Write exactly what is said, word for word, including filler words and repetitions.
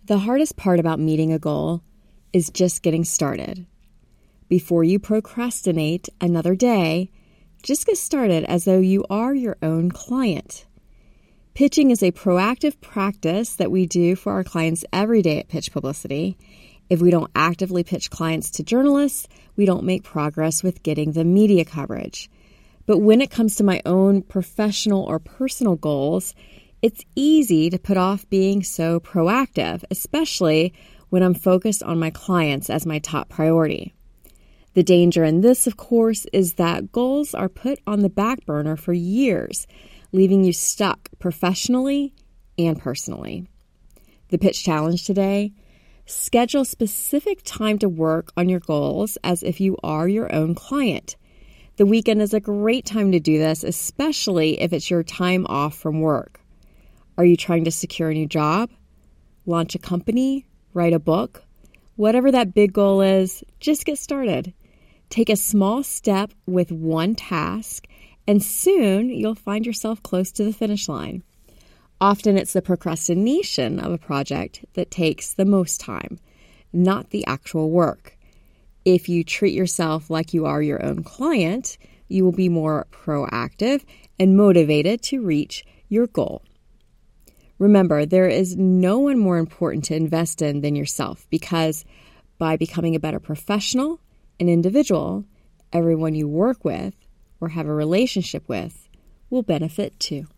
The hardest part about meeting a goal is just getting started. Before you procrastinate another day, just get started as though you are your own client. Pitching is a proactive practice that we do for our clients every day at Pitch Publicity. If we don't actively pitch clients to journalists, we don't make progress with getting the media coverage. But when it comes to my own professional or personal goals, it's easy to put off being so proactive, especially when I'm focused on my clients as my top priority. The danger in this, of course, is that goals are put on the back burner for years, leaving you stuck professionally and personally. The pitch challenge today: schedule specific time to work on your goals as if you are your own client. The weekend is a great time to do this, especially if it's your time off from work. Are you trying to secure a new job, launch a company, write a book? Whatever that big goal is, just get started. Take a small step with one task, and soon you'll find yourself close to the finish line. Often it's the procrastination of a project that takes the most time, not the actual work. If you treat yourself like you are your own client, you will be more proactive and motivated to reach your goal. Remember, there is no one more important to invest in than yourself, because by becoming a better professional and individual, everyone you work with or have a relationship with will benefit too.